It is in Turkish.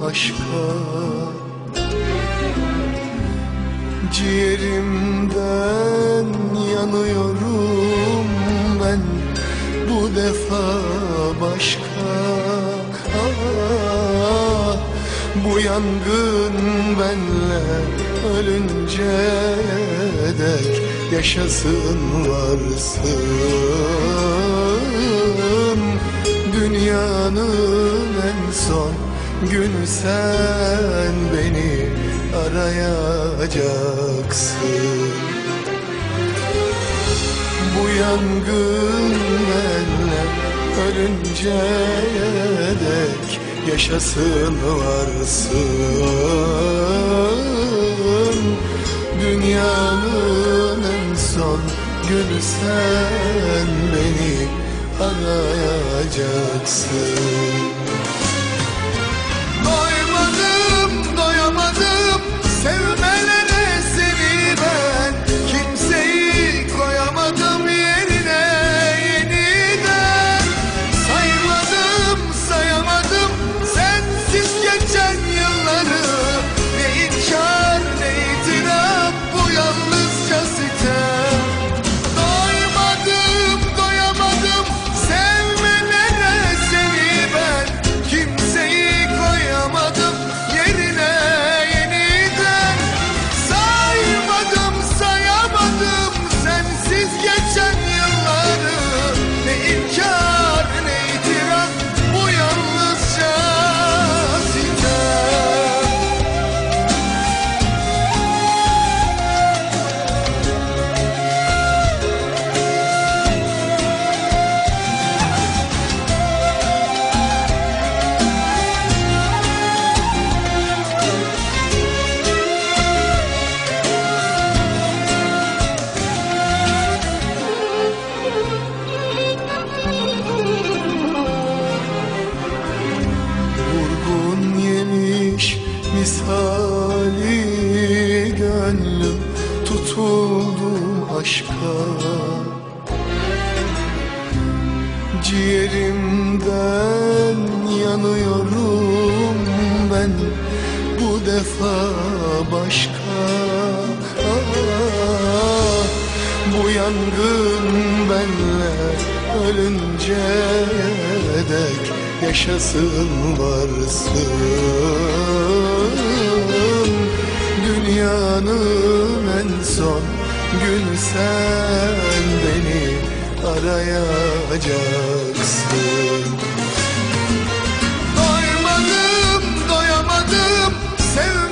aşka. Ciğerimden yanıyorum ben bu defa başka. Ah, bu yangın benle ölünce dek yaşasın varsın. Dünyanın en son günü sen beni arayacaksın. Bu yangın benle ölünce dek yaşasın varsın. Dünyanın en son günü sen beni arayacaksın. Doymadım, doyamadım sevmelere seni ben. Kimseyi koyamadım yerine yeniden. Saymadım, sayamadım sensiz geçen yılları. Ne inkar ne itiraf, bu yalnızca sitem. Doymadım, doyamadım sevmelere seni ben. Kimseyi koyamadım yerine yeniden. Saymadım, sayamadım sensiz geçen yılları. Ne inkar ne itiraf, bu yalnızca sitem. Vurgun yemiş misali gönlüm, tutuldum aşka. Ciğerimden yanıyorum ben bu defa başka. Ah, bu yangın benle ölünce dek yaşasın varsın. Dünyanın en son günü sen beni arayacaksın. Doymadım, doyamadım sev